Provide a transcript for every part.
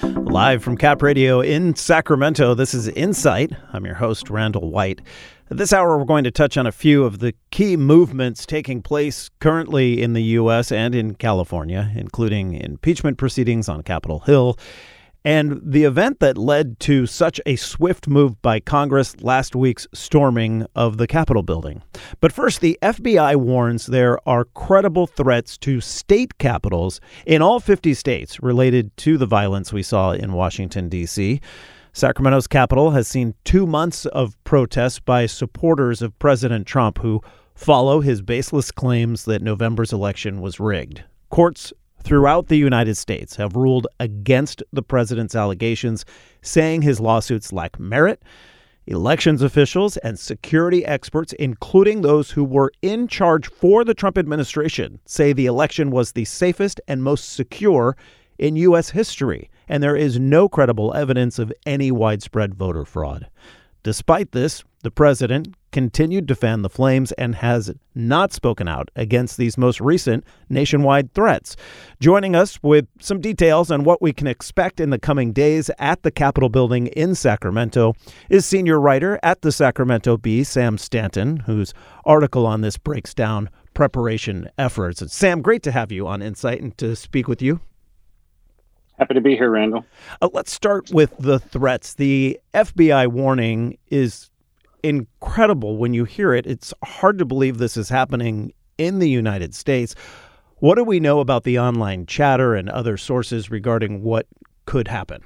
Live from Cap Radio in Sacramento, this is Insight. I'm your host, Randall White. This hour, we're going to touch on a few of the key movements taking place currently in the U.S. and in California, including impeachment proceedings on Capitol Hill, and the event that led to such a swift move by Congress, last week's storming of the Capitol building. But first, the FBI warns there are credible threats to state capitals in all 50 states related to the violence we saw in Washington, D.C. Sacramento's Capitol has seen 2 months of protests by supporters of President Trump who follow his baseless claims that November's election was rigged. Courts throughout the United States have ruled against the president's allegations, saying his lawsuits lack merit. Elections officials and security experts, including those who were in charge for the Trump administration, say the election was the safest and most secure in U.S. history, and there is no credible evidence of any widespread voter fraud. Despite this, the president continued to fan the flames and has not spoken out against these most recent nationwide threats. Joining us with some details on what we can expect in the coming days at the Capitol building in Sacramento is senior writer at the Sacramento Bee, Sam Stanton, whose article on this breaks down preparation efforts. And Sam, great to have you on Insight and to speak with you. Happy to be here, Randall. Let's start with the threats. The FBI warning is incredible when you hear it. It's hard to believe this is happening in the United States. What do we know about the online chatter and other sources regarding what could happen?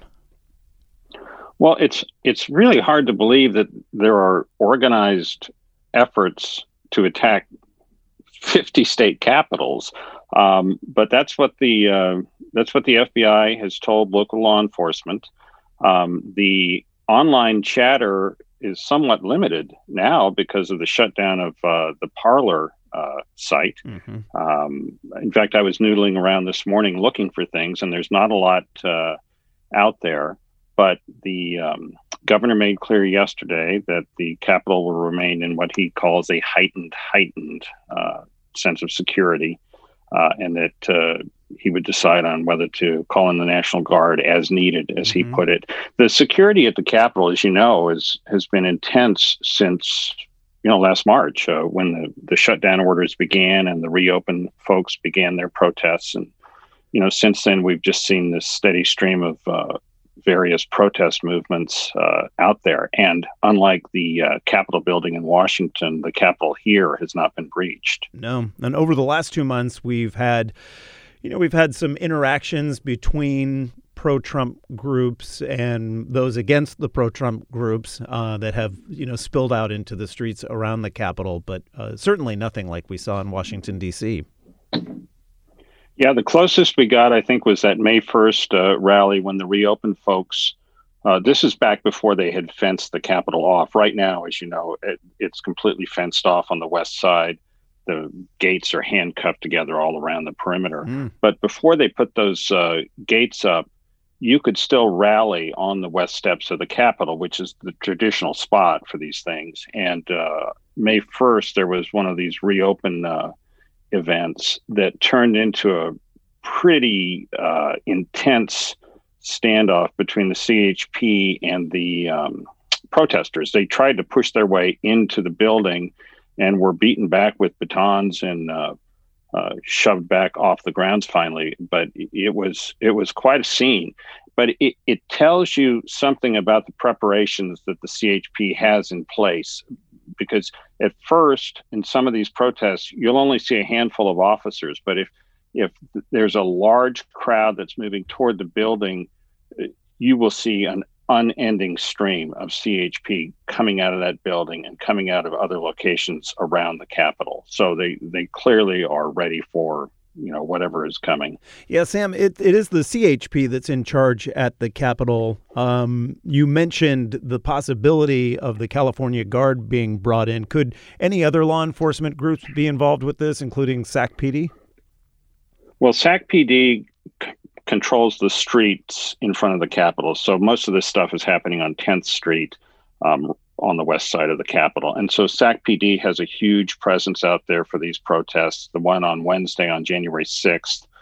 Well, it's really hard to believe that there are organized efforts to attack 50 state capitals, but that's what the FBI has told local law enforcement. The online chatter is somewhat limited now because of the shutdown of the Parler site. Mm-hmm. In fact, I was noodling around this morning looking for things, and there's not a lot out there. But the governor made clear yesterday that the Capitol will remain in what he calls a heightened sense of security, and that he would decide on whether to call in the National Guard as needed, as he put it. The security at the Capitol, as you know, has been intense since last March, when the shutdown orders began and the reopen folks began their protests. And since then, we've just seen this steady stream of various protest movements out there. And unlike the Capitol building in Washington, the Capitol here has not been breached. No. And over the last 2 months, we've had some interactions between pro-Trump groups and those against the pro-Trump groups that have, spilled out into the streets around the Capitol, but certainly nothing like we saw in Washington, D.C. Yeah, the closest we got, I think, was that May 1st rally when the Reopen folks, this is back before they had fenced the Capitol off. Right now, as you know, it's completely fenced off on the west side. The gates are handcuffed together all around the perimeter. But before they put those gates up, you could still rally on the west steps of the Capitol, which is the traditional spot for these things. And May 1st, there was one of these Reopen events that turned into a pretty intense standoff between the CHP and the protesters. They tried to push their way into the building and were beaten back with batons and shoved back off the grounds finally. But it was quite a scene. But it tells you something about the preparations that the CHP has in place. Because at first, in some of these protests, you'll only see a handful of officers. But if there's a large crowd that's moving toward the building, you will see an unending stream of CHP coming out of that building and coming out of other locations around the Capitol. So they clearly are ready for whatever is coming. Yeah, Sam, it is the CHP that's in charge at the Capitol. You mentioned the possibility of the California Guard being brought in. Could any other law enforcement groups be involved with this, including SACPD? Well, SACPD controls the streets in front of the Capitol. So most of this stuff is happening on 10th Street on the west side of the Capitol. And so SACPD has a huge presence out there for these protests. The one on Wednesday, on January 6th,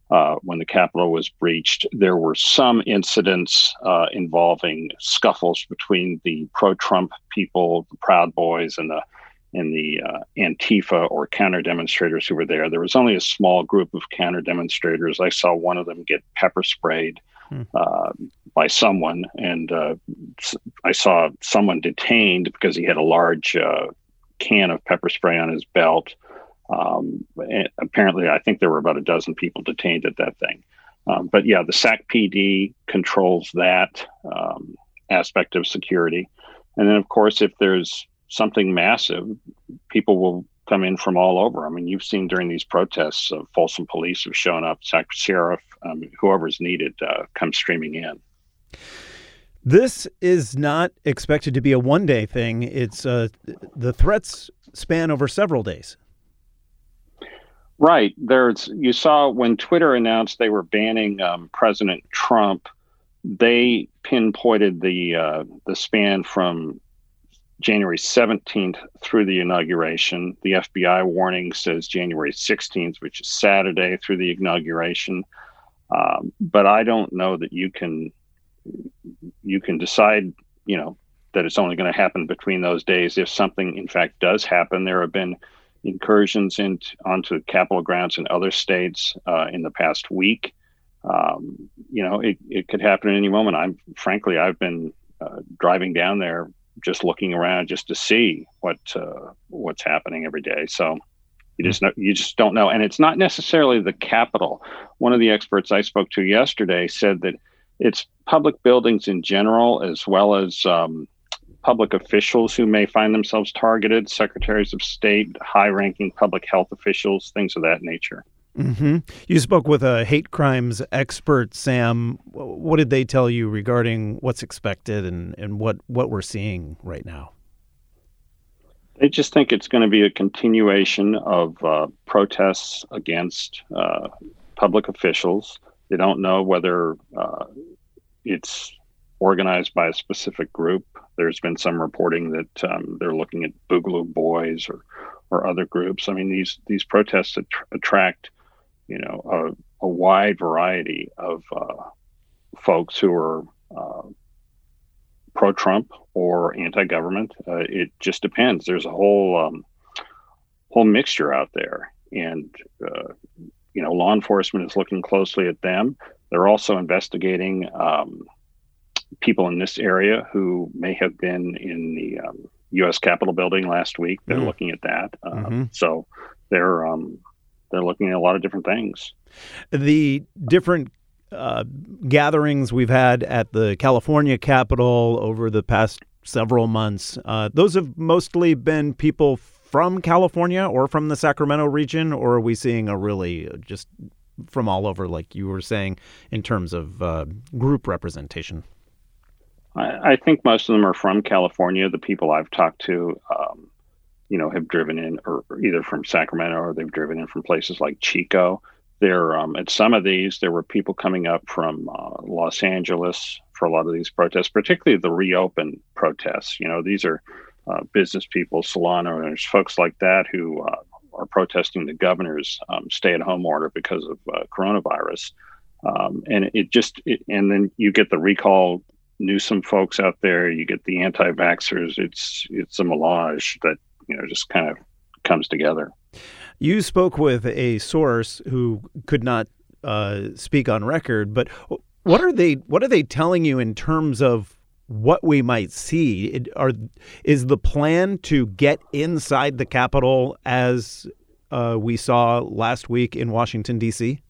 when the Capitol was breached. There were some incidents involving scuffles between the pro-Trump people, the Proud Boys, and the Antifa or counter demonstrators who were there. There was only a small group of counter demonstrators. I saw one of them get pepper sprayed by someone, and I saw someone detained because he had a large can of pepper spray on his belt. And apparently, I think there were about a dozen people detained at that thing. But yeah, the SAC PD controls that aspect of security. And then, of course, if there's something massive, people will come in from all over. I mean, you've seen during these protests, Folsom police have shown up, SAC sheriff, whoever's needed comes streaming in. This is not expected to be a one-day thing. It's the threats span over several days. Right. You saw when Twitter announced they were banning President Trump, they pinpointed the span from January 17th through the inauguration. The FBI warning says January 16th, which is Saturday, through the inauguration. But I don't know that you can decide, that it's only going to happen between those days. If something, in fact, does happen, there have been incursions onto Capitol grounds in other states in the past week. It could happen at any moment. I've been driving down there, just looking around just to see what's happening every day. So you just don't know. And it's not necessarily the Capitol. One of the experts I spoke to yesterday said that it's public buildings in general, as well as public officials who may find themselves targeted, secretaries of state, high-ranking public health officials, things of that nature. Mm-hmm. You spoke with a hate crimes expert, Sam. What did they tell you regarding what's expected and what we're seeing right now? They just think it's going to be a continuation of protests against public officials. They don't know whether it's organized by a specific group. There's been some reporting that they're looking at Boogaloo Boys or other groups. I mean, these protests attract, a wide variety of folks who are pro-Trump or anti-government. It just depends. There's a whole mixture out there, and law enforcement is looking closely at them. They're also investigating people in this area who may have been in the U.S. Capitol building last week. They're looking at that. So they're looking at a lot of different things. The different gatherings we've had at the California Capitol over the past several months, those have mostly been people from California or from the Sacramento region, or are we seeing a really just from all over, like you were saying, in terms of group representation? I think most of them are from California. The people I've talked to, have driven in or either from Sacramento or they've driven in from places like Chico. At some of these, there were people coming up from Los Angeles for a lot of these protests, particularly the Reopen protests. These are business people, salon owners, folks like that who are protesting the governor's stay-at-home order because of coronavirus. And then you get the recall Newsom folks out there, you get the anti-vaxxers. It's a melange that just kind of comes together. You spoke with a source who could not speak on record, but what are they telling you in terms of what we might see? Is the plan to get inside the Capitol as we saw last week in Washington, D.C.?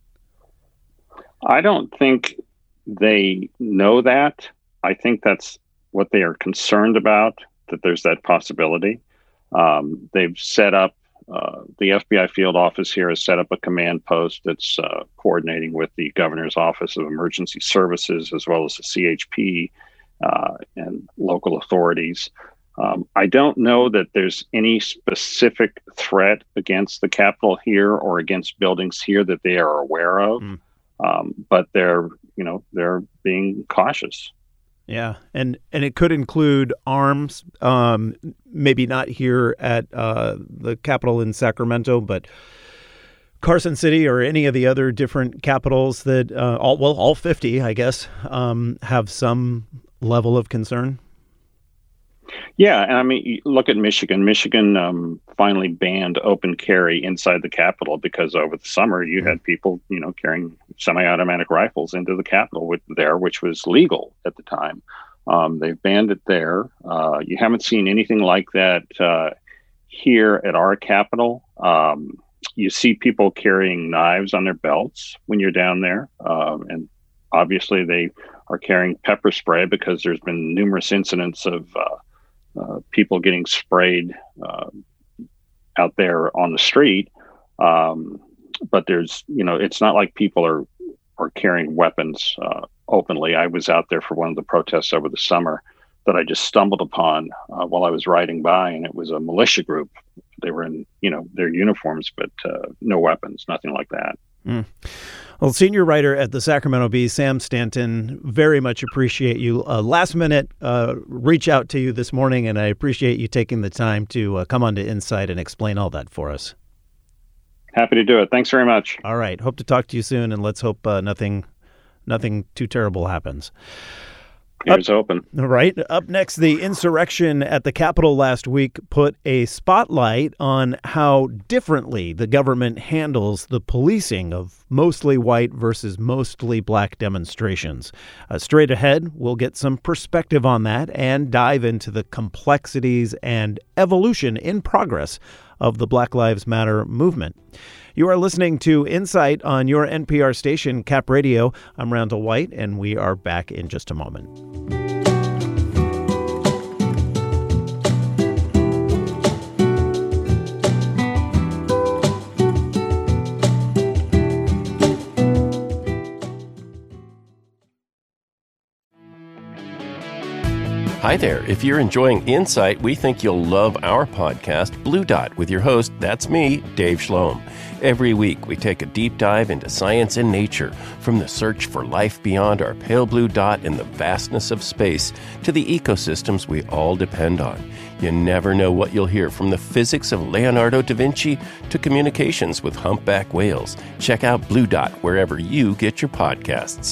I don't think they know that. I think that's what they are concerned about, that there's that possibility. They've set up, the FBI field office here has set up a command post that's coordinating with the governor's office of emergency services, as well as the CHP and local authorities. I don't know that there's any specific threat against the Capitol here or against buildings here that they are aware of, but they're being cautious. Yeah, and it could include arms, maybe not here at the Capitol in Sacramento, but Carson City or any of the other different capitals that, all 50, I guess, have some level of concern? Yeah, and I mean, you look at Michigan. Michigan finally banned open carry inside the Capitol because over the summer you had people, carrying semi-automatic rifles into the Capitol which was legal at the time. They've banned it there. You haven't seen anything like that here at our Capitol. You see people carrying knives on their belts when you're down there, and obviously they are carrying pepper spray because there's been numerous incidents of people getting sprayed out there on the street. But there's, it's not like people are carrying weapons openly. I was out there for one of the protests over the summer that I just stumbled upon while I was riding by, and it was a militia group. They were in, their uniforms, but no weapons, nothing like that. Mm. Well, senior writer at the Sacramento Bee, Sam Stanton, very much appreciate you. Last minute reach out to you this morning, and I appreciate you taking the time to come on to Insight and explain all that for us. Happy to do it. Thanks very much. All right. Hope to talk to you soon, and let's hope nothing too terrible happens. Here's open. Right. Up next, the insurrection at the Capitol last week put a spotlight on how differently the government handles the policing of mostly white versus mostly black demonstrations. Straight ahead, we'll get some perspective on that and dive into the complexities and evolution in progress of the Black Lives Matter movement. You are listening to Insight on your NPR station, Cap Radio. I'm Randall White, and we are back in just a moment. Hi there. If you're enjoying Insight, we think you'll love our podcast, Blue Dot, with your host, that's me, Dave Schlom. Every week, we take a deep dive into science and nature, from the search for life beyond our pale blue dot in the vastness of space to the ecosystems we all depend on. You never know what you'll hear, from the physics of Leonardo da Vinci to communications with humpback whales. Check out Blue Dot wherever you get your podcasts.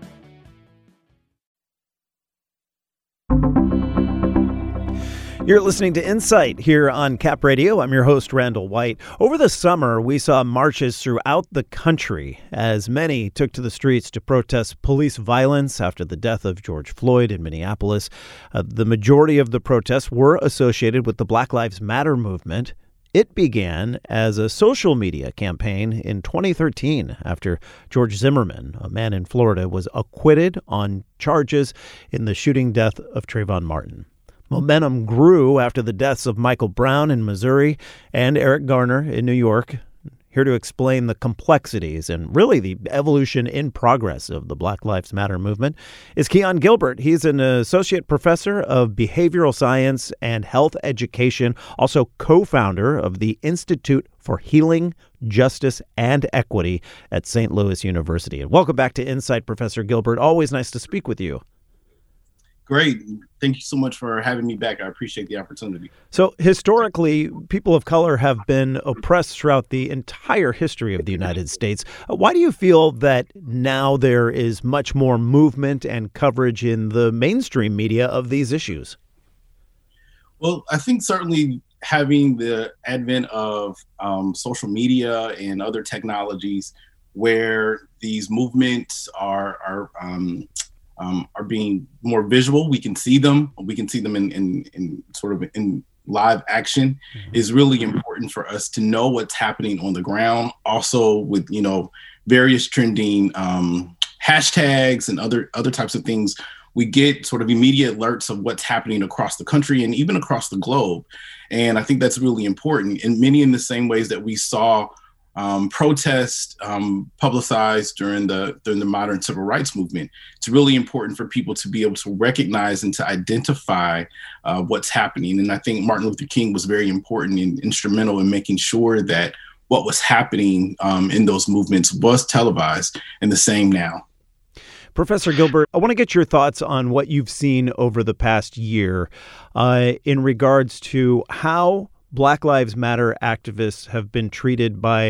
You're listening to Insight here on Cap Radio. I'm your host, Randall White. Over the summer, we saw marches throughout the country as many took to the streets to protest police violence after the death of George Floyd in Minneapolis. The majority of the protests were associated with the Black Lives Matter movement. It began as a social media campaign in 2013 after George Zimmerman, a man in Florida, was acquitted on charges in the shooting death of Trayvon Martin. Momentum grew after the deaths of Michael Brown in Missouri and Eric Garner in New York. Here to explain the complexities and really the evolution in progress of the Black Lives Matter movement is Keon Gilbert. He's an associate professor of behavioral science and health education, also co-founder of the Institute for Healing, Justice, and Equity at St. Louis University. And welcome back to Insight, Professor Gilbert. Always nice to speak with you. Great. Thank you so much for having me back. I appreciate the opportunity. So historically, people of color have been oppressed throughout the entire history of the United States. Why do you feel that now there is much more movement and coverage in the mainstream media of these issues? Well, I think certainly having the advent of social media and other technologies where these movements are being more visual. We can see them. We can see them in sort of in live action. Is really important for us to know what's happening on the ground. Also with, various trending hashtags and other types of things, we get sort of immediate alerts of what's happening across the country and even across the globe. And I think that's really important. And many in the same ways that we saw protests publicized during the modern civil rights movement. It's really important for people to be able to recognize and to identify what's happening. And I think Martin Luther King was very important and instrumental in making sure that what was happening in those movements was televised, and the same now. Professor Gilbert, I want to get your thoughts on what you've seen over the past year in regards to how Black Lives Matter activists have been treated by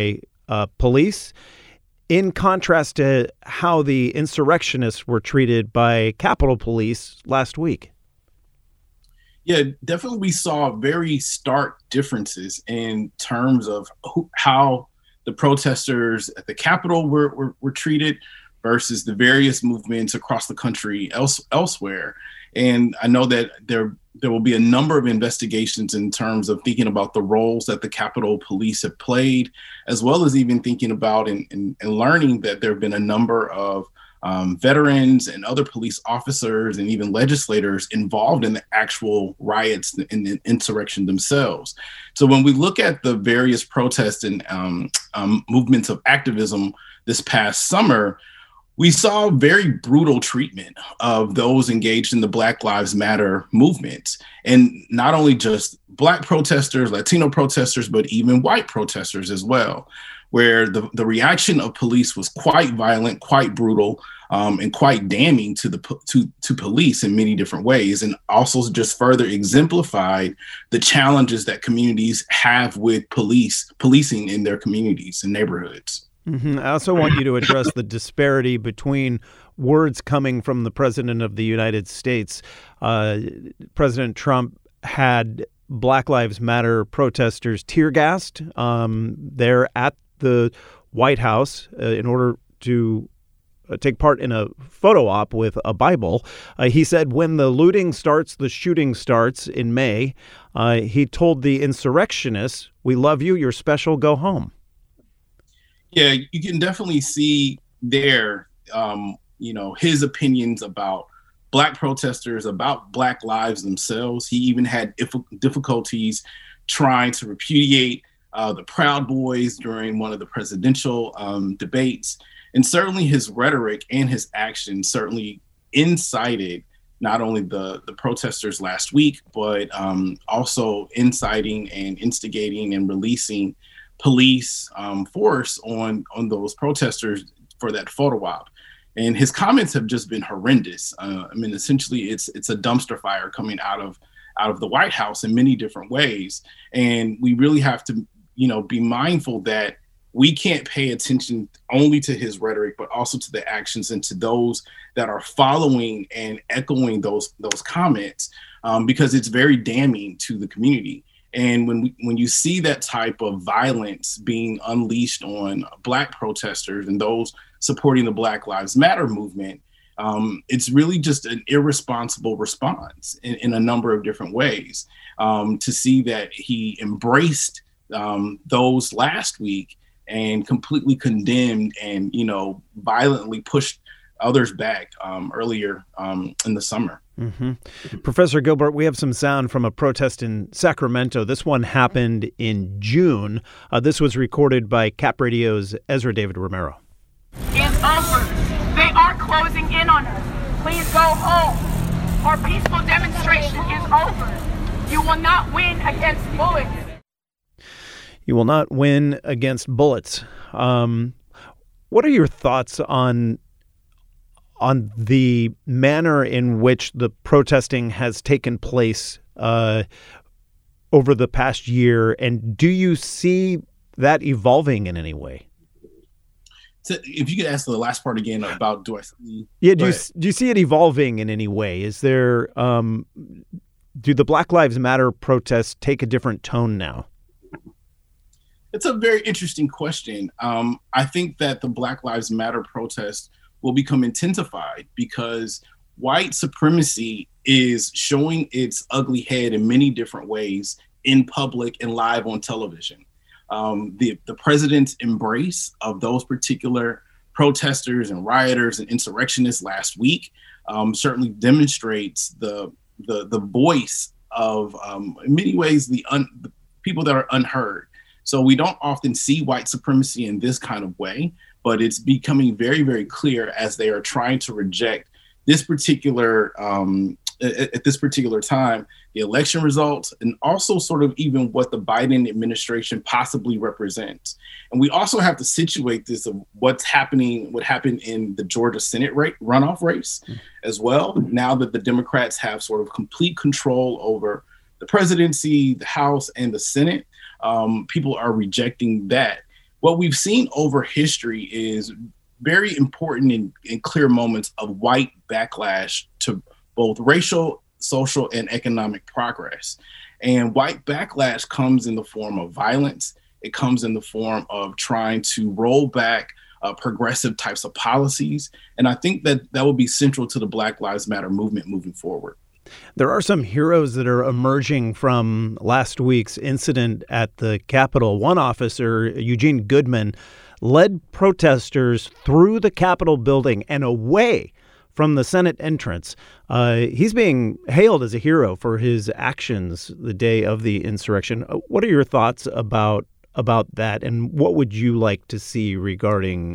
police, in contrast to how the insurrectionists were treated by Capitol Police last week? Yeah, definitely we saw very stark differences in terms of how the protesters at the Capitol were treated versus the various movements across the country elsewhere. And I know that there will be a number of investigations in terms of thinking about the roles that the Capitol Police have played, as well as even thinking about and learning that there have been a number of veterans and other police officers and even legislators involved in the actual riots and the insurrection themselves. So when we look at the various protests and movements of activism this past summer, we saw very brutal treatment of those engaged in the Black Lives Matter movement. And not only just Black protesters, Latino protesters, but even white protesters as well, where the reaction of police was quite violent, quite brutal, and quite damning to police in many different ways, and also just further exemplified the challenges that communities have with policing in their communities and neighborhoods. Mm-hmm. I also want you to address the disparity between words coming from the President of the United States. President Trump had Black Lives Matter protesters tear gassed there at the White House in order to take part in a photo op with a Bible. He said when the looting starts, the shooting starts in May. He told the insurrectionists, "We love you, you're special, go home." Yeah, you can definitely see there, his opinions about Black protesters, about Black lives themselves. He even had difficulties trying to repudiate the Proud Boys during one of the presidential debates. And certainly his rhetoric and his actions certainly incited not only the protesters last week, but also inciting and instigating and releasing police force on those protesters for that photo op. And his comments have just been horrendous. Essentially it's a dumpster fire coming out of the White House in many different ways. And we really have to, be mindful that we can't pay attention only to his rhetoric, but also to the actions and to those that are following and echoing those comments, because it's very damning to the community. And when you see that type of violence being unleashed on Black protesters and those supporting the Black Lives Matter movement, it's really just an irresponsible response in a number of different ways. To see that he embraced those last week and completely condemned and, violently pushed others back earlier in the summer. Mm-hmm. Professor Gilbert, we have some sound from a protest in Sacramento. This one happened in June. This was recorded by Cap Radio's Ezra David Romero. It's over. They are closing in on us. Please go home. Our peaceful demonstration is over. You will not win against bullets. You will not win against bullets. What are your thoughts on the manner in which the protesting has taken place over the past year, and do you see that evolving in any way? So if you could ask the last part again about do I see? Yeah, do you see it evolving in any way? Is there do the Black Lives Matter protests take a different tone now? It's a very interesting question. I think that the Black Lives Matter protests will become intensified because white supremacy is showing its ugly head in many different ways in public and live on television. The president's embrace of those particular protesters and rioters and insurrectionists last week certainly demonstrates the voice of, in many ways, the people that are unheard. So we don't often see white supremacy in this kind of way, but it's becoming very, very clear as they are trying to reject this particular, at this particular time, the election results, and also sort of even what the Biden administration possibly represents. And we also have to situate this of what happened in the Georgia Senate runoff race as well. Now that the Democrats have sort of complete control over the presidency, the House, and the Senate, people are rejecting that. what we've seen over history is very important and clear moments of white backlash to both racial, social, and economic progress. And white backlash comes in the form of violence. It comes in the form of trying to roll back progressive types of policies. And I think that will be central to the Black Lives Matter movement moving forward. There are some heroes that are emerging from last week's incident at the Capitol. One officer, Eugene Goodman, led protesters through the Capitol building and away from the Senate entrance. He's being hailed as a hero for his actions the day of the insurrection. What are your thoughts about that, and what would you like to see regarding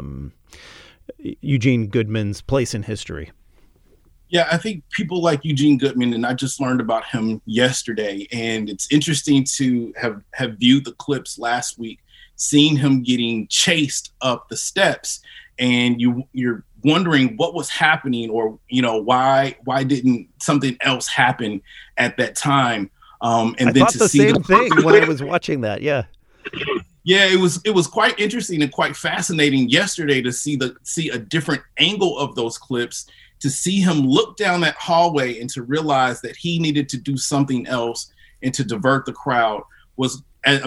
Eugene Goodman's place in history? Yeah, I think people like Eugene Goodman, and I just learned about him yesterday, and it's interesting to have viewed the clips last week, seeing him getting chased up the steps, and you're wondering what was happening, or why didn't something else happen at that time? And I then thought the same thing when I was watching that. Yeah. Yeah, it was quite interesting and quite fascinating yesterday to see a different angle of those clips, to see him look down that hallway and to realize that he needed to do something else and to divert the crowd was,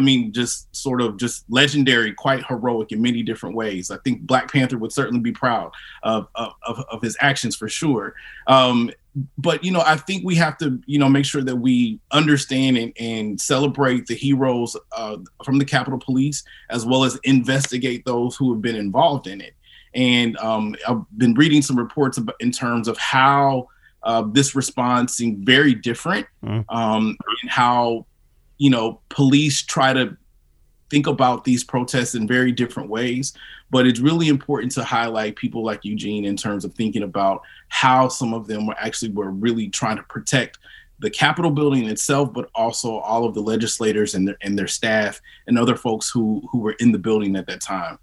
just legendary, quite heroic in many different ways. I think Black Panther would certainly be proud of his actions for sure. But I think we have to, make sure that we understand and celebrate the heroes from the Capitol Police, as well as investigate those who have been involved in it. And I've been reading some reports in terms of how this response seemed very different, and how, police try to think about these protests in very different ways. But it's really important to highlight people like Eugene in terms of thinking about how some of them were really trying to protect the Capitol building itself, but also all of the legislators and their staff and other folks who were in the building at that time.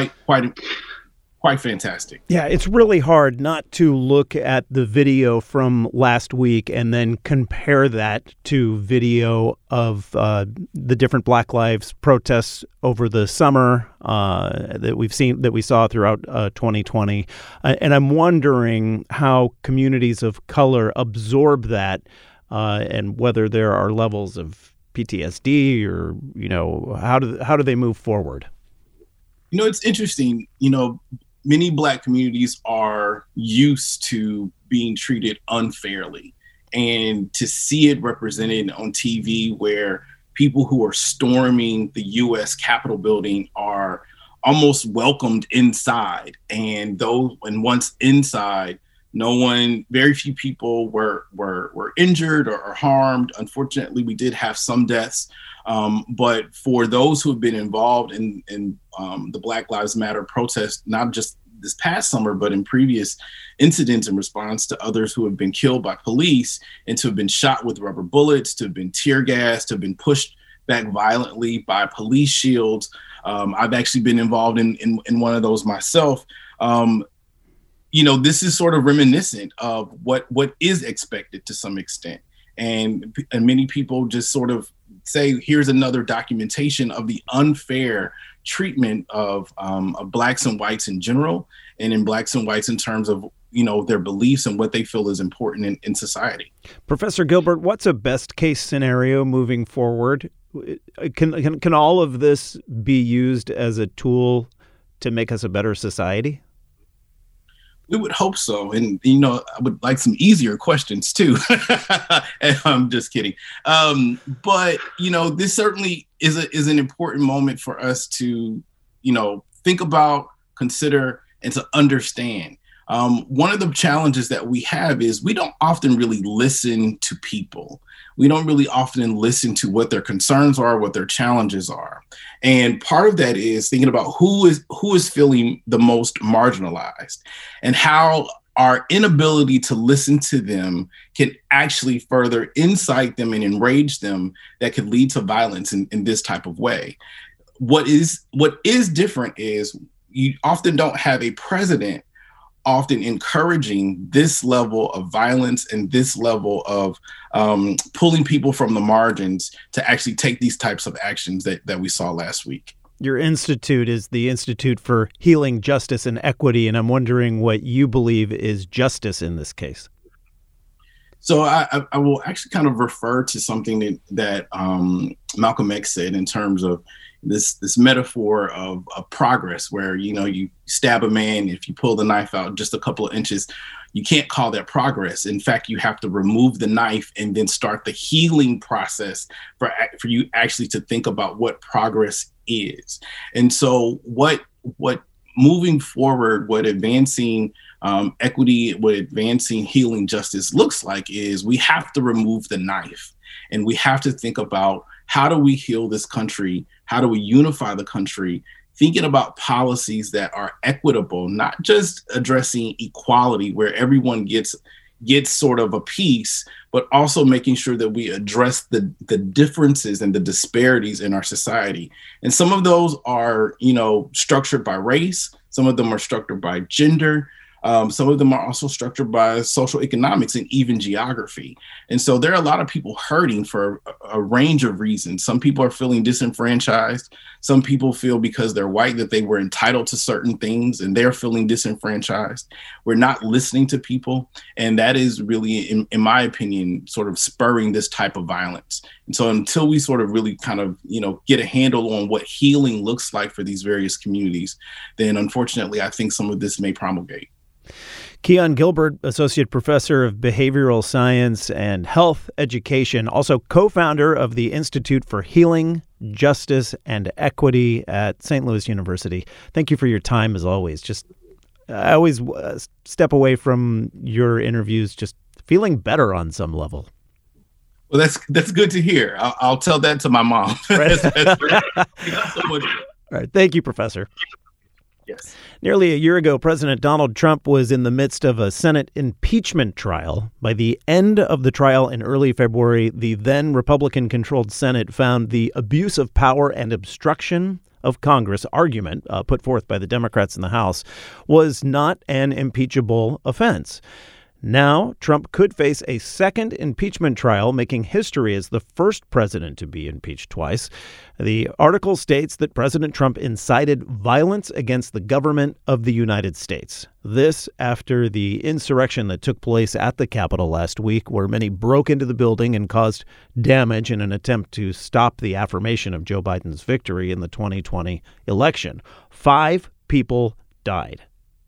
Quite fantastic. Yeah, it's really hard not to look at the video from last week and then compare that to video of the different Black Lives protests over the summer that we saw throughout 2020. And I'm wondering how communities of color absorb that, and whether there are levels of PTSD or how do they move forward? It's interesting. Many Black communities are used to being treated unfairly, and to see it represented on TV where people who are storming the U.S. Capitol building are almost welcomed inside, and once inside, very few people were injured or harmed. Unfortunately, we did have some deaths. But for those who have been involved in the Black Lives Matter protest, not just this past summer, but in previous incidents in response to others who have been killed by police, and to have been shot with rubber bullets, to have been tear gassed, to have been pushed back violently by police shields. I've actually been involved in one of those myself. This is sort of reminiscent of what is expected to some extent. And many people just sort of say, here's another documentation of the unfair treatment of Blacks and whites in general, and in Blacks and whites in terms of, their beliefs and what they feel is important in society. Professor Gilbert, what's a best case scenario moving forward? Can all of this be used as a tool to make us a better society? We would hope so. And, I would like some easier questions too. I'm just kidding. But, this certainly is an important moment for us to, think about, consider, and to understand. One of the challenges that we have is we don't often really listen to people. We don't really often listen to what their concerns are, what their challenges are. And part of that is thinking about who is feeling the most marginalized, and how our inability to listen to them can actually further incite them and enrage them, that could lead to violence in this type of way. What is different is you often don't have a president often encouraging this level of violence and this level of pulling people from the margins to actually take these types of actions that we saw last week. Your institute is the Institute for Healing, Justice, and Equity, and I'm wondering what you believe is justice in this case. So I will actually kind of refer to something that Malcolm X said in terms of this metaphor of progress, where, you stab a man, if you pull the knife out just a couple of inches, you can't call that progress. In fact, you have to remove the knife and then start the healing process for you actually to think about what progress is. And so what moving forward, what advancing equity, what advancing healing justice looks like is we have to remove the knife, and we have to think about, how do we heal this country? How do we unify the country? Thinking about policies that are equitable, not just addressing equality where everyone gets sort of a piece, but also making sure that we address the differences and the disparities in our society. And some of those are, structured by race. Some of them are structured by gender. Some of them are also structured by social economics and even geography. And so there are a lot of people hurting for a range of reasons. Some people are feeling disenfranchised. Some people feel because they're white that they were entitled to certain things and they're feeling disenfranchised. We're not listening to people. And that is really, in my opinion, sort of spurring this type of violence. And so until we sort of really kind of, get a handle on what healing looks like for these various communities, then unfortunately, I think some of this may promulgate. Keon Gilbert, Associate Professor of Behavioral Science and Health Education, also co-founder of the Institute for Healing, Justice, and Equity at St. Louis University. Thank you for your time, as always. I always step away from your interviews just feeling better on some level. Well, that's good to hear. I'll tell that to my mom. Right. So much. All right. Thank you, Professor. Yes. Nearly a year ago, President Donald Trump was in the midst of a Senate impeachment trial. By the end of the trial in early February, the then Republican-controlled Senate found the abuse of power and obstruction of Congress argument put forth by the Democrats in the House was not an impeachable offense. Now, Trump could face a second impeachment trial, making history as the first president to be impeached twice. The article states that President Trump incited violence against the government of the United States. This after the insurrection that took place at the Capitol last week, where many broke into the building and caused damage in an attempt to stop the affirmation of Joe Biden's victory in the 2020 election. 5 people died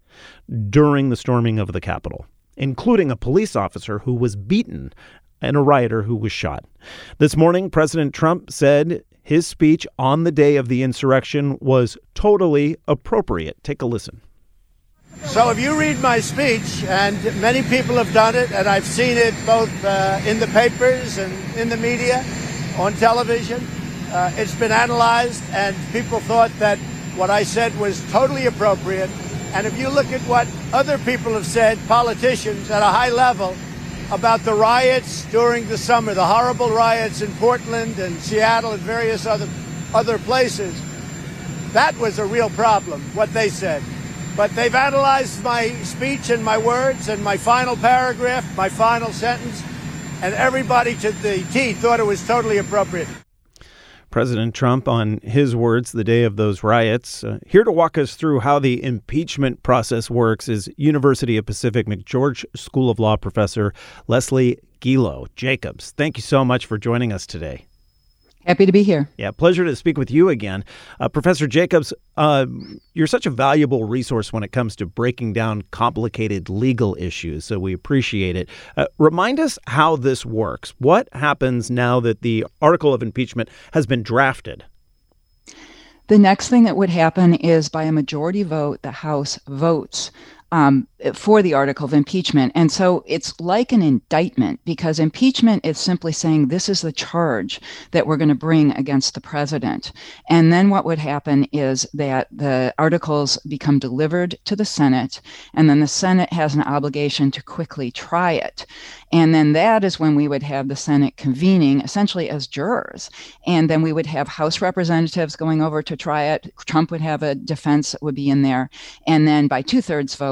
during the storming of the Capitol, including a police officer who was beaten and a rioter who was shot. This morning, President Trump said his speech on the day of the insurrection was totally appropriate. Take a listen. So if you read my speech, and many people have done it, and I've seen it both in the papers and in the media, on television, it's been analyzed, and people thought that what I said was totally appropriate. And if you look at what other people have said, politicians at a high level, about the riots during the summer, the horrible riots in Portland and Seattle and various other places, that was a real problem, what they said. But they've analyzed my speech and my words and my final paragraph, my final sentence, and everybody to the T thought it was totally appropriate. President Trump, on his words the day of those riots. Here to walk us through how the impeachment process works is University of Pacific McGeorge School of Law professor Leslie Gilo. Jacobs, thank you so much for joining us today. Happy to be here. Yeah, pleasure to speak with you again. Professor Jacobs, you're such a valuable resource when it comes to breaking down complicated legal issues, so we appreciate it. Remind us how this works. What happens now that the article of impeachment has been drafted? The next thing that would happen is by a majority vote, the House votes for the article of impeachment. And so it's like an indictment, because impeachment is simply saying this is the charge that we're going to bring against the president. And then what would happen is that the articles become delivered to the Senate, and then the Senate has an obligation to quickly try it. And then that is when we would have the Senate convening essentially as jurors. And then we would have House representatives going over to try it. Trump would have a defense that would be in there. And then by 2/3 vote,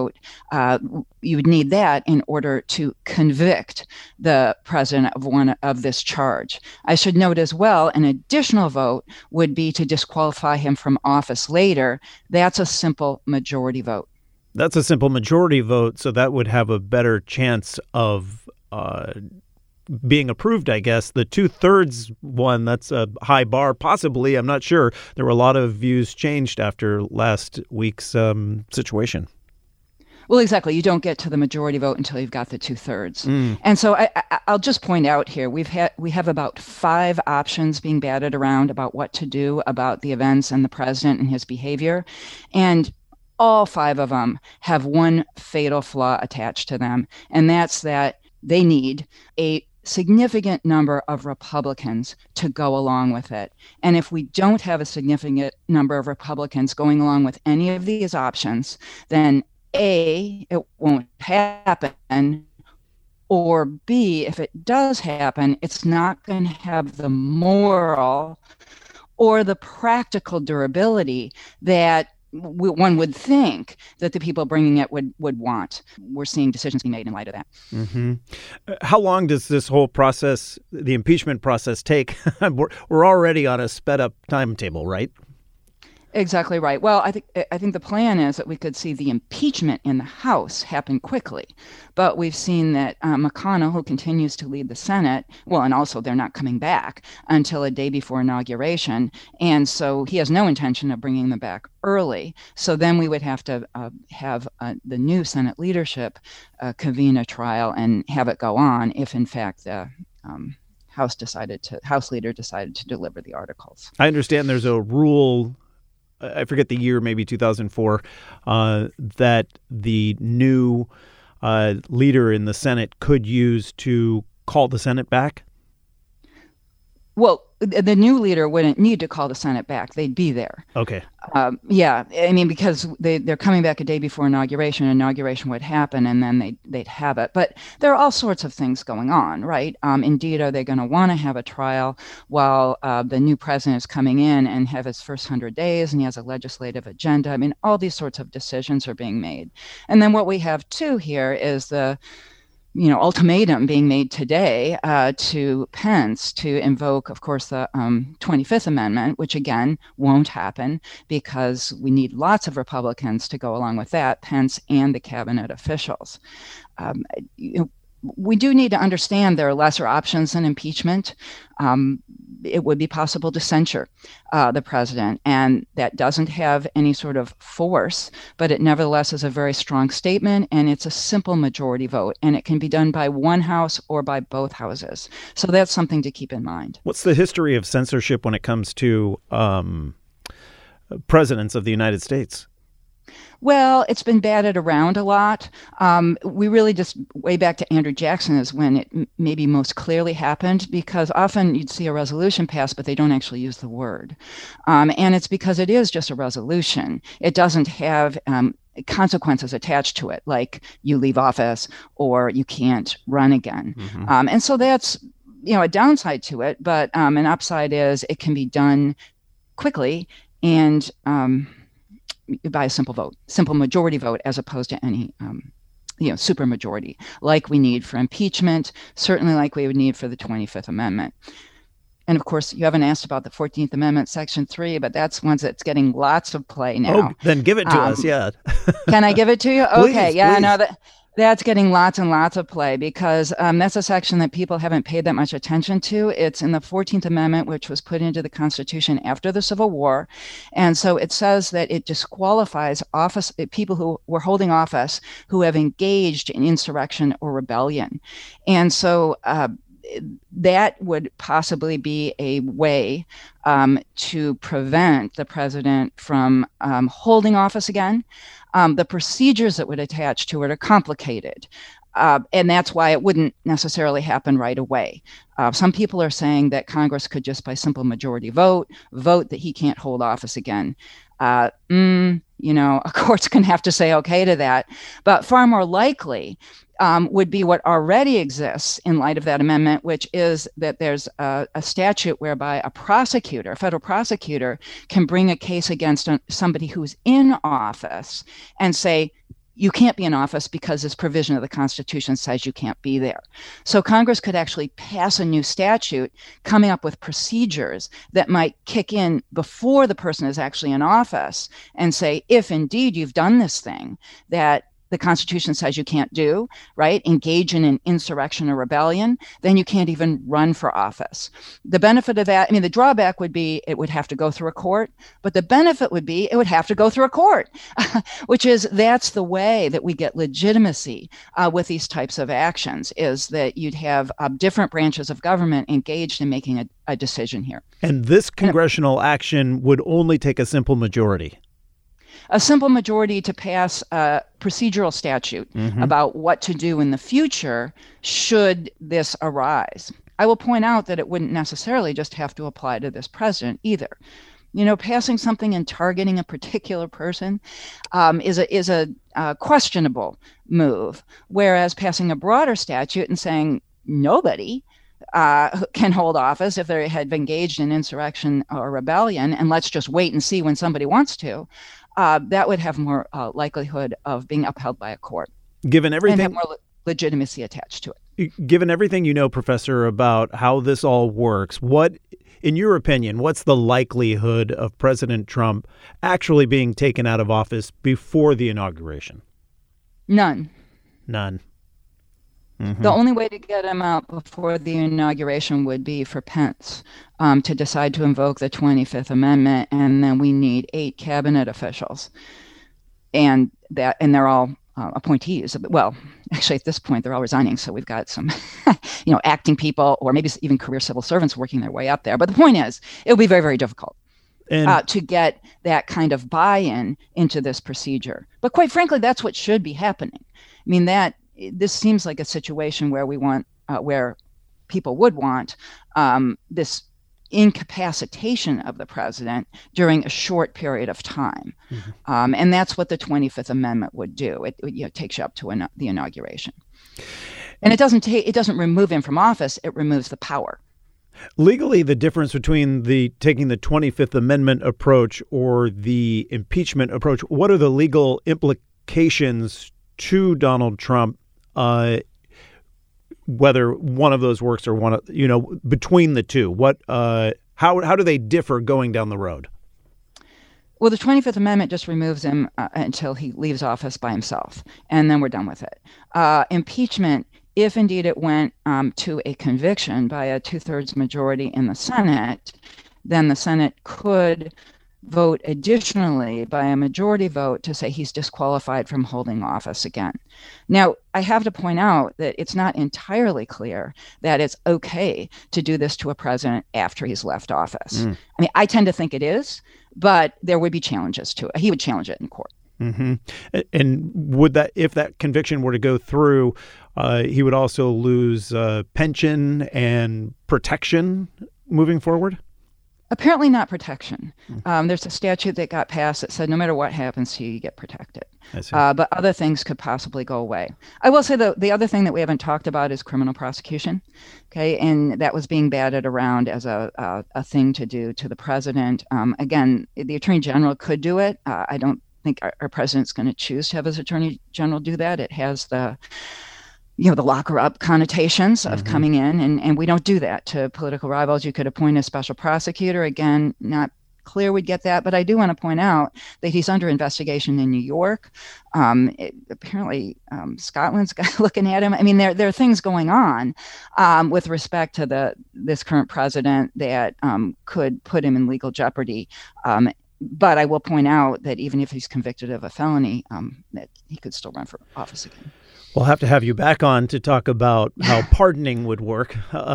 vote. You would need that in order to convict the president of one of this charge. I should note as well, an additional vote would be to disqualify him from office later. That's a simple majority vote. That's a simple majority vote, so that would have a better chance of being approved, I guess. The 2/3 one, that's a high bar, possibly. I'm not sure. There were a lot of views changed after last week's situation. Well, exactly. You don't get to the majority vote until you've got the 2/3. And so I'll just point out here, we have about 5 options being batted around about what to do about the events and the president and his behavior. And all 5 of them have one fatal flaw attached to them, and that's that they need a significant number of Republicans to go along with it. And if we don't have a significant number of Republicans going along with any of these options, then A, it won't happen, or B, if it does happen, it's not going to have the moral or the practical durability that one would think that the people bringing it would want. We're seeing decisions being made in light of that. Mm-hmm. How long does this whole process, the impeachment process, take? We're already on a sped up timetable, right? Exactly right. Well, I think the plan is that we could see the impeachment in the House happen quickly, but we've seen that McConnell, who continues to lead the Senate, well, and also they're not coming back until a day before inauguration, and so he has no intention of bringing them back early. So then we would have to have the new Senate leadership convene a trial and have it go on if, in fact, the House leader decided to deliver the articles. I understand there's a rule. I forget the year, maybe 2004, that the new leader in the Senate could use to call the Senate back? Well, the new leader wouldn't need to call the Senate back. They'd be there. Okay. Yeah, I mean, because they're coming back a day before inauguration. Inauguration would happen, and then they'd have it. But there are all sorts of things going on, right? Indeed, are they going to want to have a trial while the new president is coming in and have his first 100 days, and he has a legislative agenda? I mean, all these sorts of decisions are being made. And then what we have, too, here is the ultimatum being made today to Pence to invoke, of course, the 25th Amendment, which again won't happen because we need lots of Republicans to go along with that, Pence and the cabinet officials. We do need to understand there are lesser options than impeachment. It would be possible to censure the president, and that doesn't have any sort of force, but it nevertheless is a very strong statement, and it's a simple majority vote, and it can be done by one house or by both houses. So that's something to keep in mind. What's the history of censorship when it comes to presidents of the United States? Well, it's been batted around a lot. We really just, way back to Andrew Jackson is when it maybe most clearly happened, because often you'd see a resolution passed, but they don't actually use the word. And it's because it is just a resolution. It doesn't have consequences attached to it, like you leave office or you can't run again. Mm-hmm. And so that's, a downside to it, but an upside is it can be done quickly and by a simple majority vote, as opposed to any, super majority, like we need for impeachment, certainly like we would need for the 25th Amendment. And of course, you haven't asked about the 14th Amendment, Section 3, but that's one that's getting lots of play now. Oh, then give it to us, yeah. Can I give it to you? Okay, please, yeah, please. No, that's getting lots and lots of play because that's a section that people haven't paid that much attention to. It's in the 14th Amendment, which was put into the Constitution after the Civil War. And so it says that it disqualifies people who were holding office who have engaged in insurrection or rebellion. And so that would possibly be a way to prevent the president from holding office again. The procedures that would attach to it are complicated. And that's why it wouldn't necessarily happen right away. Some people are saying that Congress could just by simple majority vote that he can't hold office again. A court's going to have to say okay to that. But far more likely would be what already exists in light of that amendment, which is that there's a statute whereby a federal prosecutor, can bring a case against somebody who's in office and say, you can't be in office because this provision of the Constitution says you can't be there. So Congress could actually pass a new statute coming up with procedures that might kick in before the person is actually in office and say, if indeed you've done this thing that the Constitution says you can't do, right? Engage in an insurrection or rebellion, then you can't even run for office. The benefit of that, I mean, the drawback would be it would have to go through a court, but the benefit would be it would have to go through a court, which is that's the way that we get legitimacy with these types of actions, is that you'd have different branches of government engaged in making a decision here. And this congressional action would only take a simple majority. A simple majority to pass a procedural statute about what to do in the future should this arise. I will point out that it wouldn't necessarily just have to apply to this president either. You know, passing something and targeting a particular person is a questionable move, whereas passing a broader statute and saying nobody can hold office if they have engaged in insurrection or rebellion, and let's just wait and see when somebody wants to, that would have more likelihood of being upheld by a court. Given everything, and have more legitimacy attached to it. Given everything you know, Professor, about how this all works, what, in your opinion, what's the likelihood of President Trump actually being taken out of office before the inauguration? None. The only way to get him out before the inauguration would be for Pence to decide to invoke the 25th Amendment, and then we need 8 cabinet officials, and they're all appointees. Well, actually, at this point, they're all resigning, so we've got some, acting people, or maybe even career civil servants working their way up there. But the point is, it'll be very, very difficult to get that kind of buy-in into this procedure. But quite frankly, that's what should be happening. I mean, this seems like a situation where we want, where people would want this incapacitation of the president during a short period of time. And that's what the 25th Amendment would do. It takes you up to the inauguration. And it doesn't remove him from office, it removes the power. Legally, the difference between taking the 25th Amendment approach or the impeachment approach, what are the legal implications to Donald Trump, whether one of those works or between the two? How do they differ going down the road? Well, the 25th Amendment just removes him until he leaves office by himself, and then we're done with it. Impeachment, if indeed it went to a conviction by a 2/3 majority in the Senate, then the Senate could vote additionally by a majority vote to say he's disqualified from holding office again. Now, I have to point out that it's not entirely clear that it's okay to do this to a president after he's left office. I mean, I tend to think it is, but there would be challenges to it. He would challenge it in court. And would that, if that conviction were to go through, he would also lose pension and protection moving forward? Apparently not protection. There's a statute that got passed that said no matter what happens to you, you get protected. I see. But other things could possibly go away. I will say the other thing that we haven't talked about is criminal prosecution. Okay, and that was being batted around as a thing to do to the president. Again, the attorney general could do it. I don't think our president's going to choose to have his attorney general do that. It has the locker up connotations of coming in, and we don't do that to political rivals. You could appoint a special prosecutor. Again, not clear we'd get that, but I do want to point out that he's under investigation in New York. Apparently, Scotland's looking at him. I mean, there are things going on with respect to this current president that could put him in legal jeopardy. But I will point out that even if he's convicted of a felony, that he could still run for office again. We'll have to have you back on to talk about how pardoning would work.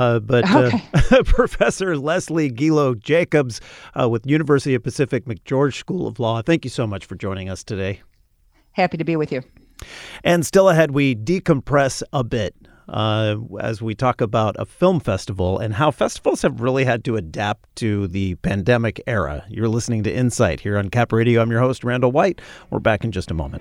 Professor Leslie Guilleau-Jacobs with University of Pacific McGeorge School of Law, thank you so much for joining us today. Happy to be with you. And still ahead, we decompress a bit as we talk about a film festival and how festivals have really had to adapt to the pandemic era. You're listening to Insight here on Cap Radio. I'm your host, Randall White. We're back in just a moment.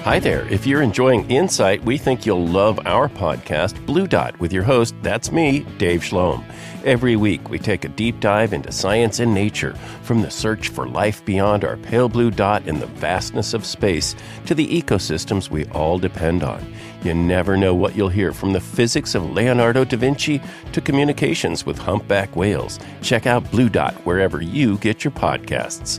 Hi there. If you're enjoying Insight, we think you'll love our podcast, Blue Dot, with your host, that's me, Dave Schloem. Every week, we take a deep dive into science and nature, from the search for life beyond our pale blue dot in the vastness of space to the ecosystems we all depend on. You never know what you'll hear, from the physics of Leonardo da Vinci to communications with humpback whales. Check out Blue Dot wherever you get your podcasts.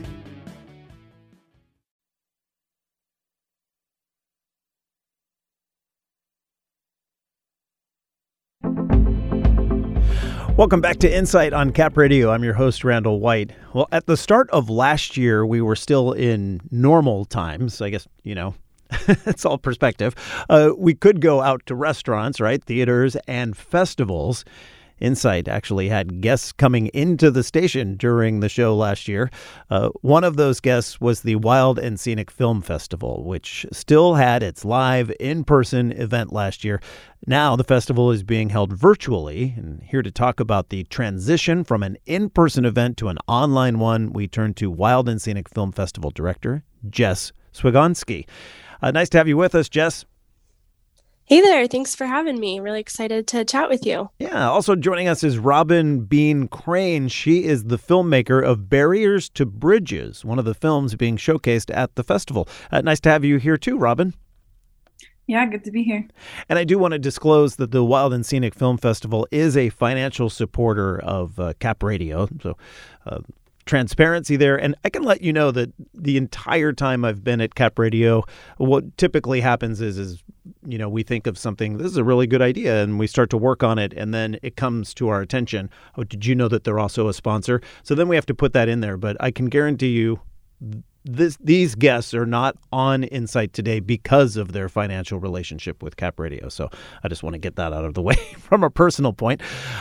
Welcome back to Insight on Cap Radio. I'm your host, Randall White. Well, at the start of last year, we were still in normal times. I guess, it's all perspective. We could go out to restaurants, right? Theaters and festivals. Insight actually had guests coming into the station during the show last year. One of those guests was the Wild and Scenic Film Festival, which still had its live in-person event last year. Now the festival is being held virtually. And here to talk about the transition from an in-person event to an online one, we turn to Wild and Scenic Film Festival Director Jess Swigonski. Nice to have you with us, Jess. Hey there. Thanks for having me. Really excited to chat with you. Yeah. Also joining us is Robin Bean Crane. She is the filmmaker of Barriers to Bridges, one of the films being showcased at the festival. Nice to have you here too, Robin. Yeah, good to be here. And I do want to disclose that the Wild and Scenic Film Festival is a financial supporter of Cap Radio. So transparency there. And I can let you know that the entire time I've been at Cap Radio, what typically happens is we think of something, this is a really good idea, and we start to work on it, and then it comes to our attention. Oh, did you know that they're also a sponsor? So then we have to put that in there. But I can guarantee you these guests are not on Insight today because of their financial relationship with Cap Radio. So I just want to get that out of the way from a personal point.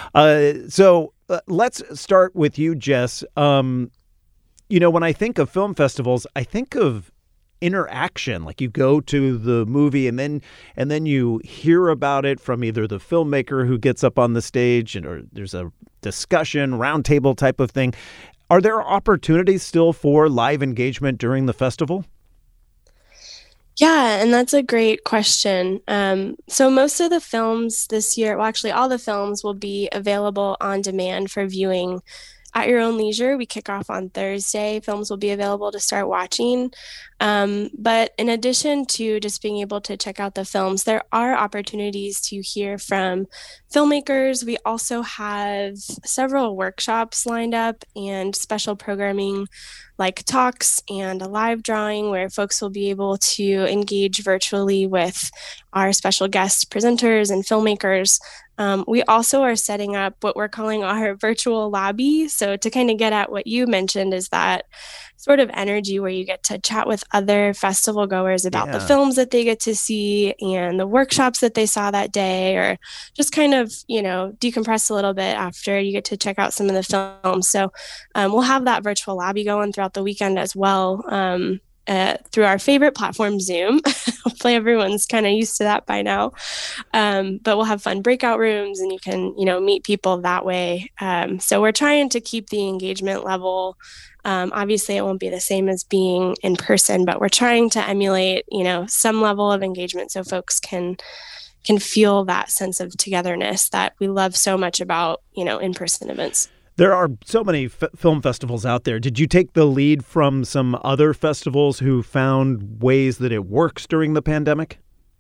So let's start with you, Jess. When I think of film festivals, I think of interaction. Like you go to the movie and then you hear about it from either the filmmaker who gets up on the stage, or there's a discussion, roundtable type of thing. Are there opportunities still for live engagement during the festival? Yeah, and that's a great question. So most of the films this year, well, actually all the films will be available on demand for viewing at your own leisure. We kick off on Thursday. Films will be available to start watching. But in addition to just being able to check out the films, there are opportunities to hear from filmmakers. We also have several workshops lined up and special programming like talks and a live drawing where folks will be able to engage virtually with our special guest presenters and filmmakers. We also are setting up what we're calling our virtual lobby. So to kind of get at what you mentioned is that sort of energy where you get to chat with other festival goers about the films that they get to see and the workshops that they saw that day, or just kind of, decompress a little bit after you get to check out some of the films. So we'll have that virtual lobby going throughout the weekend as well. Through our favorite platform, Zoom. Hopefully everyone's kind of used to that by now. But we'll have fun breakout rooms and you can, meet people that way. So we're trying to keep the engagement level. Obviously it won't be the same as being in person, but we're trying to emulate, some level of engagement so folks can feel that sense of togetherness that we love so much about, in-person events. There are so many film festivals out there. Did you take the lead from some other festivals who found ways that it works during the pandemic?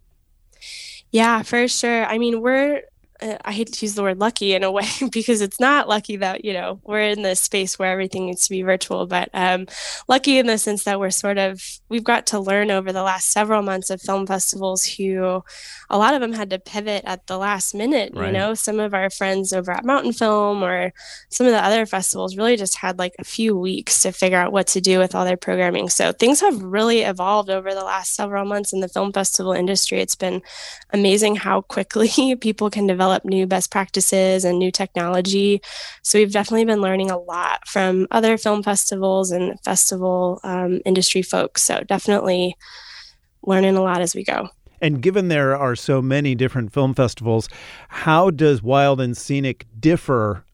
Yeah, for sure. I mean, I hate to use the word lucky in a way because it's not lucky that, we're in this space where everything needs to be virtual, but lucky in the sense that we've got to learn over the last several months of film festivals who a lot of them had to pivot at the last minute. Right. Some of our friends over at Mountain Film or some of the other festivals really just had like a few weeks to figure out what to do with all their programming. So things have really evolved over the last several months in the film festival industry. It's been amazing how quickly people can develop new best practices and new technology. So we've definitely been learning a lot from other film festivals and festival industry folks. So definitely learning a lot as we go. And given there are so many different film festivals, how does Wild and Scenic differ?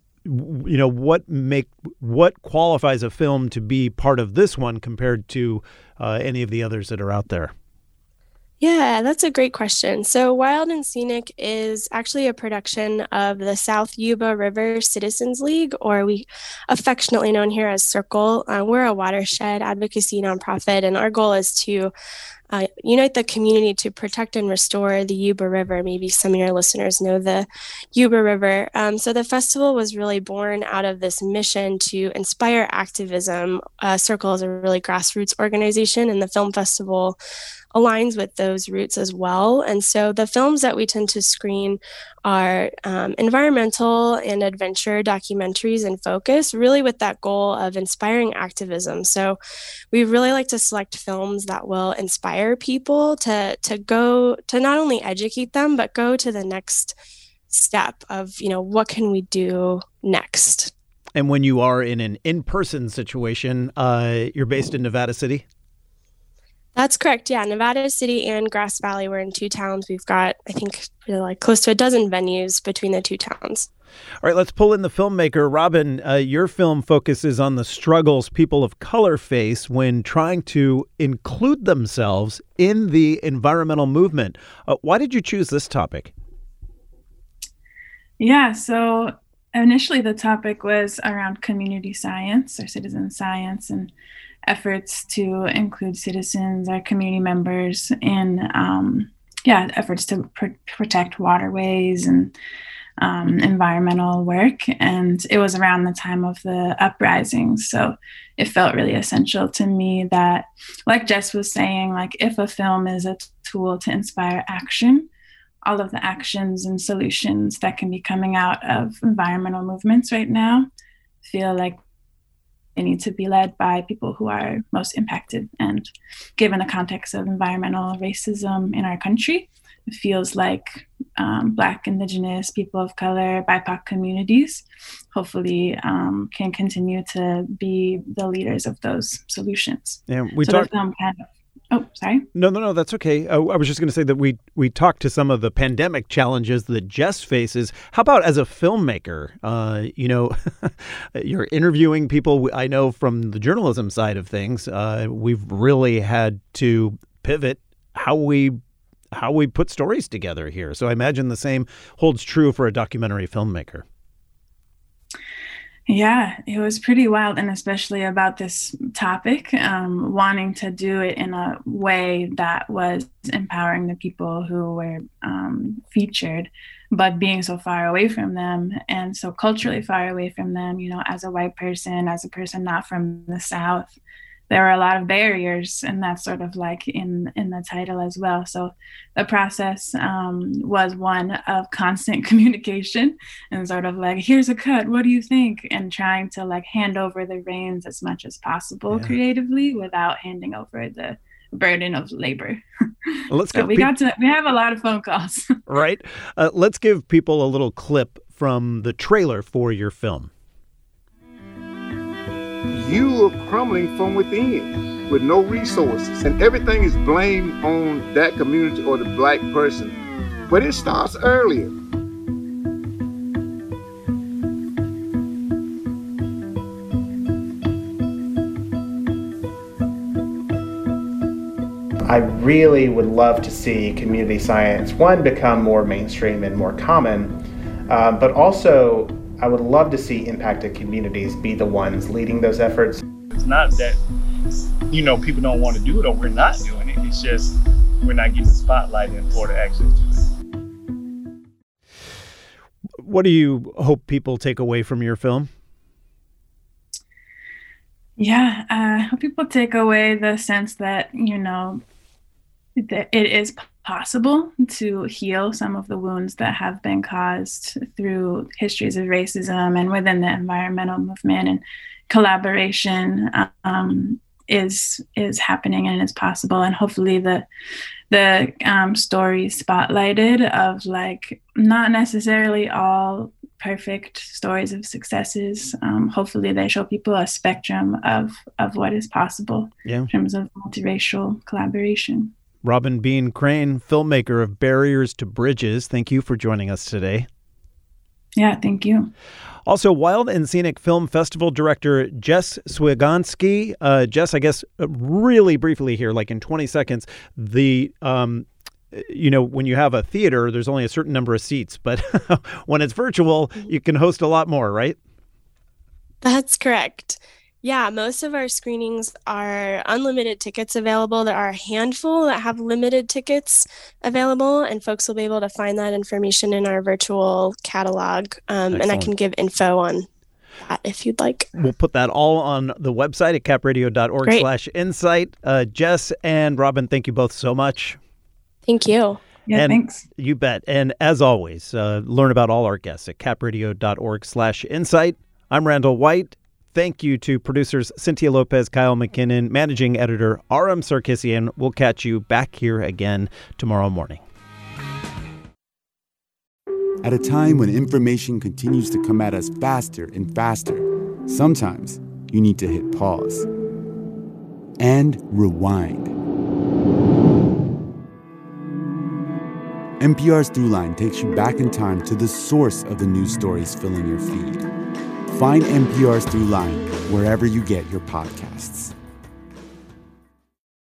What qualifies a film to be part of this one compared to any of the others that are out there? Yeah, that's a great question. So Wild and Scenic is actually a production of the South Yuba River Citizens League, or we affectionately known here as Circle. We're a watershed advocacy nonprofit, and our goal is to unite the community to protect and restore the Yuba River. Maybe some of your listeners know the Yuba River. So the festival was really born out of this mission to inspire activism. Circle is a really grassroots organization, and the film festival aligns with those roots as well. And so the films that we tend to screen are environmental and adventure documentaries in focus, really with that goal of inspiring activism. So we really like to select films that will inspire people to go to not only educate them, but go to the next step of, what can we do next? And when you are in an in-person situation, you're based in Nevada City? That's correct. Yeah. Nevada City and Grass Valley. We're in two towns. We've got, I think, close to a dozen venues between the two towns. All right, let's pull in the filmmaker. Robin, your film focuses on the struggles people of color face when trying to include themselves in the environmental movement. Why did you choose this topic? Yeah, so initially the topic was around community science or citizen science and efforts to include citizens, our community members in efforts to protect waterways and environmental work. And it was around the time of the uprisings. So it felt really essential to me that, like Jess was saying, if a film is a tool to inspire action, all of the actions and solutions that can be coming out of environmental movements right now feel like they need to be led by people who are most impacted. And given the context of environmental racism in our country, it feels like Black, Indigenous, people of color, BIPOC communities hopefully can continue to be the leaders of those solutions. Yeah, the film kind of. Oh, sorry. No, that's okay. I was just going to say that we talked to some of the pandemic challenges that Jess faces. How about as a filmmaker? You're interviewing people. I know from the journalism side of things, we've really had to pivot how we put stories together here. So I imagine the same holds true for a documentary filmmaker. Yeah, it was pretty wild, and especially about this topic, wanting to do it in a way that was empowering the people who were featured, but being so far away from them and so culturally far away from them, as a white person, as a person not from the South. There were a lot of barriers, and that's sort of in the title as well. So the process was one of constant communication and sort of here's a cut, what do you think? And trying to hand over the reins as much as possible creatively without handing over the burden of labor. We have a lot of phone calls. Right. Let's give people a little clip from the trailer for your film. You are crumbling from within with no resources, and everything is blamed on that community or the Black person. But it starts earlier. I really would love to see community science, one, become more mainstream and more common, but also I would love to see impacted communities be the ones leading those efforts. It's not that, people don't want to do it or we're not doing it. It's just we're not getting the spotlight or the access to it. What do you hope people take away from your film? Yeah, I hope people take away the sense that, that it is possible to heal some of the wounds that have been caused through histories of racism and within the environmental movement, and collaboration is happening and is possible. And hopefully the stories spotlighted of not necessarily all perfect stories of successes. Hopefully they show people a spectrum of what is possible in terms of multiracial collaboration. Robin Bean Crane, filmmaker of Barriers to Bridges, thank you for joining us today. Yeah, thank you. Also, Wild and Scenic Film Festival director Jess Swiganski. Jess, I guess really briefly here, in 20 seconds, the when you have a theater, there's only a certain number of seats, but when it's virtual, you can host a lot more, right? That's correct. Yeah, most of our screenings are unlimited tickets available. There are a handful that have limited tickets available, and folks will be able to find that information in our virtual catalog. And I can give info on that if you'd like. We'll put that all on the website at capradio.org/insight. Jess and Robin, thank you both so much. Thank you. Yeah, thanks. You bet. And as always, learn about all our guests at capradio.org/insight. I'm Randall White. Thank you to producers Cynthia Lopez, Kyle McKinnon, managing editor Aram Sarkisian. We'll catch you back here again tomorrow morning. At a time when information continues to come at us faster and faster, sometimes you need to hit pause and rewind. NPR's Throughline takes you back in time to the source of the news stories filling your feed. Find NPR's Throughline wherever you get your podcasts.